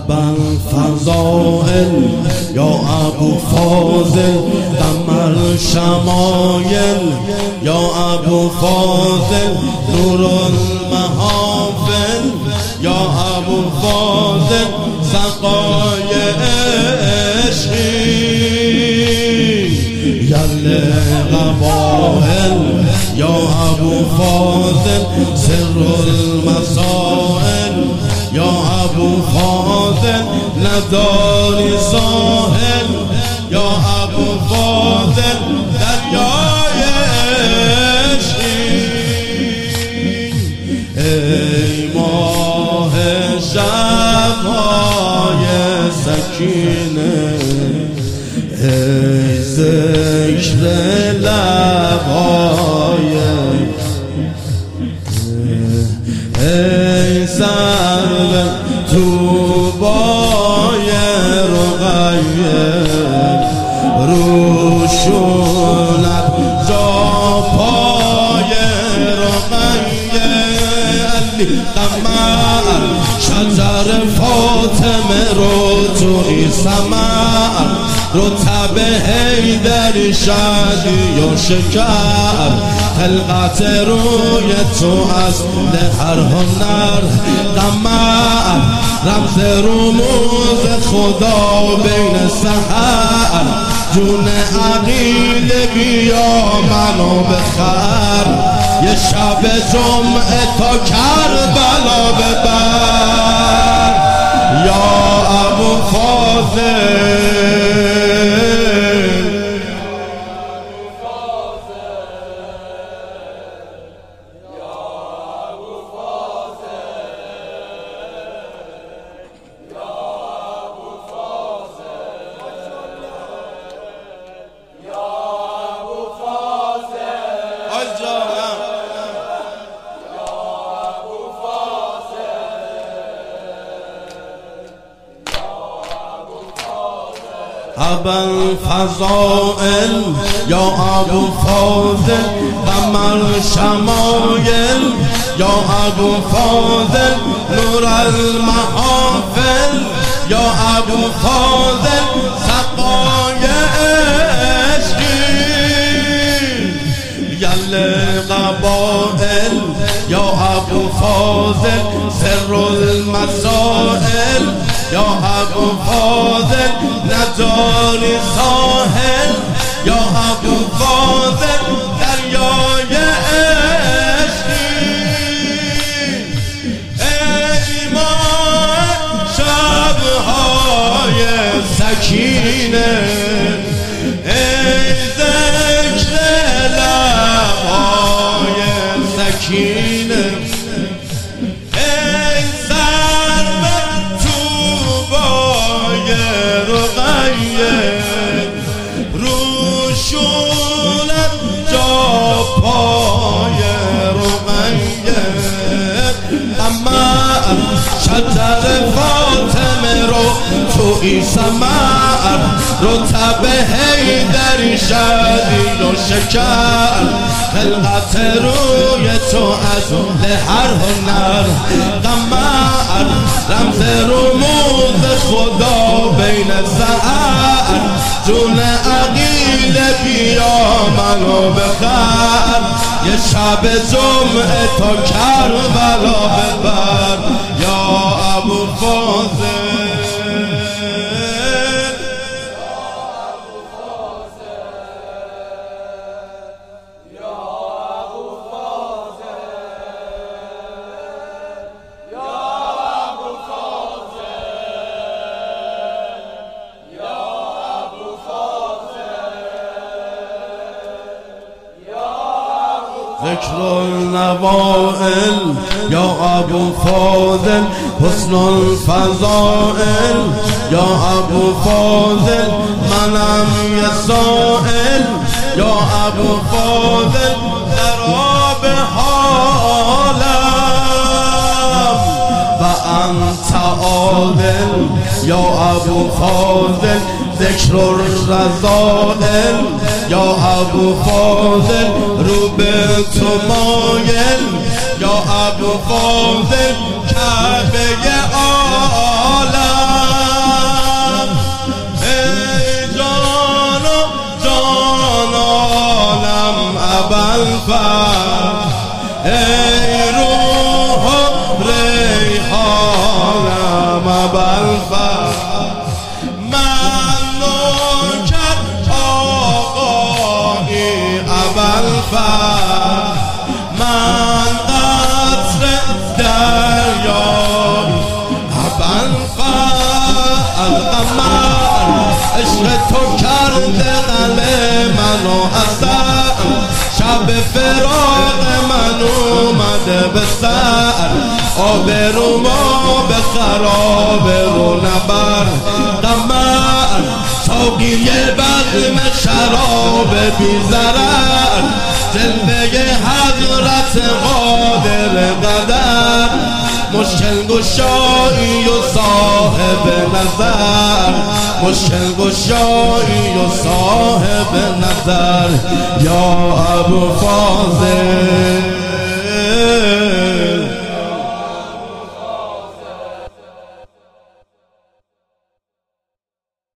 ابوالفضائل یا ابو فاضل، قمر شمایل یا ابو فاضل، نور المحافل یا ابو فاضل، سقای عشقی یل قبائل یا ابو فاضل، سر المسائل یا ابو فاضل، نداری ساحل یا ابو فاضل، دریای عشقی ای ماه شب‌های سکینه، ای ذکر لب‌های، ای سرو طوبای رقیه، روشونت جا پای رقیه، علی قمر شجر فاطمه رو توی سمر، رتب حیدر شادی و شکر، خلقت روی تو اصل هر هنر، قمر رمز رموز خدا بین سحر، جون عقیل بیا منو بخر، یه شب جمعه تا کربلا ببر یا ابو فاضل. ابوالفضائل یا ابو فاضل، قمر شمایل یا ابو فاضل، نور المحافل یا ابو فاضل، سقای عشقی یل قبائل یا ابو فاضل، سر المسائل یا ابو فاضل، نداری ساحل یا ابو فاضل، دریای عشقی ای ماه شب‌های سکینه، ای ذکر لب‌های سکینه، روشونت جا پای رقیه، قمر شجر فاطمه رو توی سمر، رتب حیدر شادی و شکر، خلقت روی تو از هر هنر، قمر رمز رموز خدا بین سحر، جون عقیل بیا منو بخر، یه شب جمعه تا کربلا ببر یا ابو فاضل. ذکر النوائل یا ابو فاضل، حسن الفضائل یا ابو فاضل، منم یه سائل یا ابو فاضل، در آب حالم و انت عادل یا ابو فاضل، ذکر الرذائل یا ابو فاضل، رو به تو مایل یا ابو فاضل، کعبه عالم ای روح و ریحانم ابوالفضل من نوکر آقایی ابوالفضل من قطر دریایی ابوالفضل قمر عشق تو کرده قلب منو اثر شب فراق من اومده به سر آبروما به خراب رو نبر قمر ساقی بزم شراب بی ضرر جلوه حضرت قادر قدر مشکل گشایی و صاحب نظر مشکل گشایی و صاحب نظر یا ابوالفضل